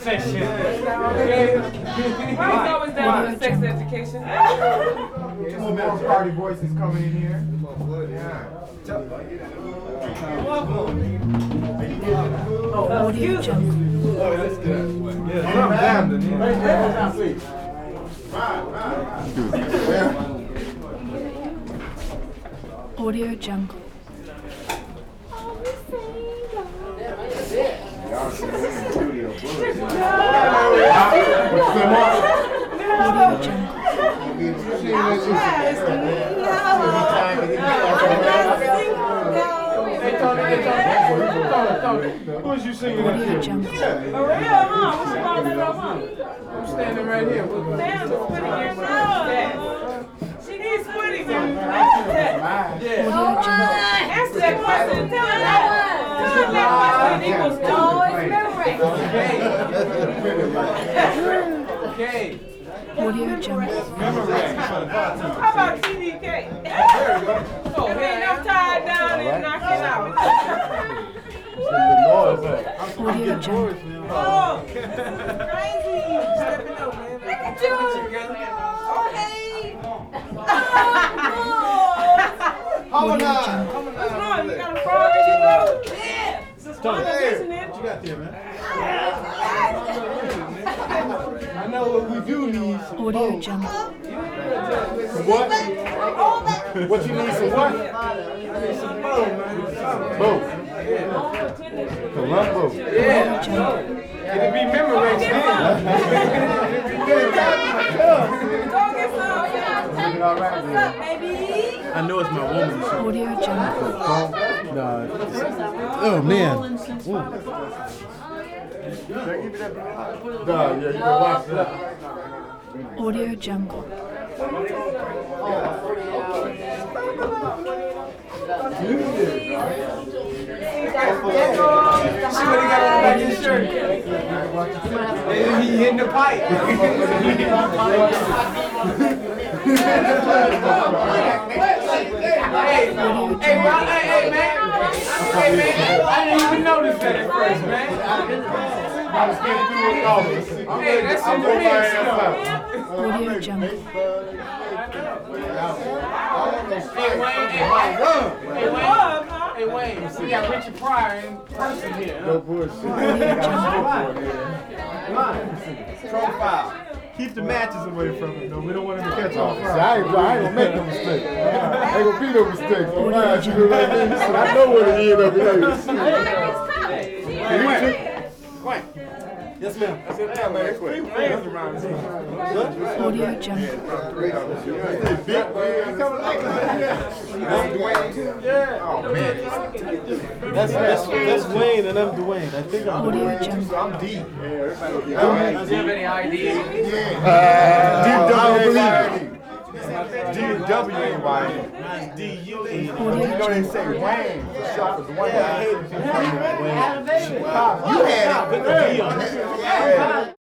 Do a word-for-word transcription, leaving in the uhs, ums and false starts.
Section. Why always down with sex education? Some more party voices coming in here. Yeah. Audio Jungle. Oh, that's good. Yeah, some damn the Audio Jungle. Audio Jungle. Who was you singing that Audio to? Jungle. For real, huh? What's about that, huh? I'm standing right here. Damn, it's pretty good. Yes. She needs footing. Yeah. Audio Jungle. Answer that question. Tell her that. Tell her that question equals two. Okay. Audio Jungle. How about T D K? Oh, ain't enough tied down and knock it out. Audio Jungle. Oh, crazy. Stepping up, man. Look at you. Oh, hey. Oh, Audio Jungle. what's wrong? You got a frog in your throat? Yeah. Stop. What you got there, man? I know what we do need. Some Audio Jungle. what? What you need? Some what? I need some bow, man. Bow. Columbo. Audio Jungle. It'll be memorized What's up, baby? I know it's my woman. Audio Jungle. Nah. Oh, man. Nah, yeah, you can watch that. Audio Jungle. He hitting the pipe. Hey, hey, man, hey, hey, man. Hey, man, I didn't even notice that at first, man. I was getting through the office. Hey, that's in the mix. Audio Jungle. Hey, Wayne, hey, Wayne. Hey, Wayne. Hey, Wayne. We got Richard Pryor in person here. No bullshit. Audio Jungle. Profile. Keep the matches away from him, though. We don't want him to catch on fire. I ain't, I ain't gonna make no mistake. Ain't gonna be no mistake. So right, you know what I mean? I know what it is up here. Hey, Wayne. Wayne. Yes, ma'am. I said, yeah, man, it's three fans around here. Audio Jungle. Big man. That's Dwayne. Yeah. Oh, man. That's, that's, that's Wayne and I'm Dwayne. I think I'm Audio Jungle. I'm D. Yeah. Does he have any I D? Yeah. D W A Y. D W A Y. Mine's D U A. You know they say Wayne for short for Dwayne. Yeah, I hate it. You had it.